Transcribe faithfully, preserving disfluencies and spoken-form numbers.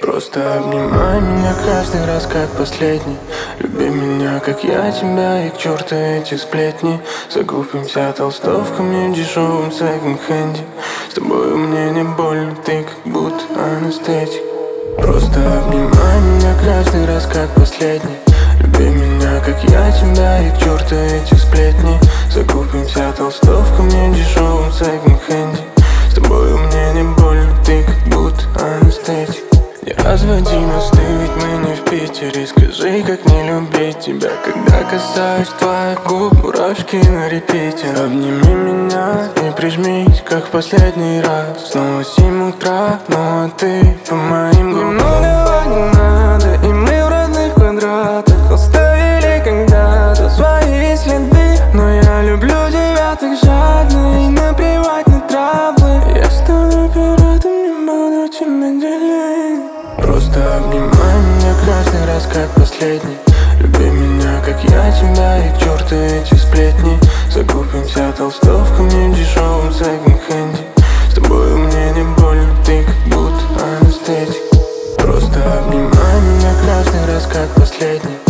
Просто обнимай меня каждый раз как последний. Люби меня, как я тебя, и к черту эти сплетни. Закупимся толстовками в дешевом секонд-хенде. С тобою мне не больно, ты как будто анестетик. Просто обнимай меня каждый раз как последний. Люби меня, как я тебя, и к черту эти сплетни. Закупимся толстовками в дешевом секонд-хенде. С тобою мне не больно, ты как будто анестетик. Не разводи мосты, ведь мы не в Питере. Скажи, как не любить тебя, когда касаюсь твоих губ, мурашки на репите. Обними меня и прижмись, как в последний раз. Снова семь утра, ну а ты по моим губам. Немного не надо, и мы в родных квадратах оставили когда-то свои следы. Но я люблю тебя так жадно, и наплевать на травмы. Я стану пиратом, не буду тебя делить. Просто обнимай меня каждый раз как последний. Люби меня, как я тебя, и к черту эти сплетни. Закупимся толстовками в дешевом секонд-хенде. С тобою мне не больно, ты как будто анестетик. Просто обнимай меня каждый раз как последний.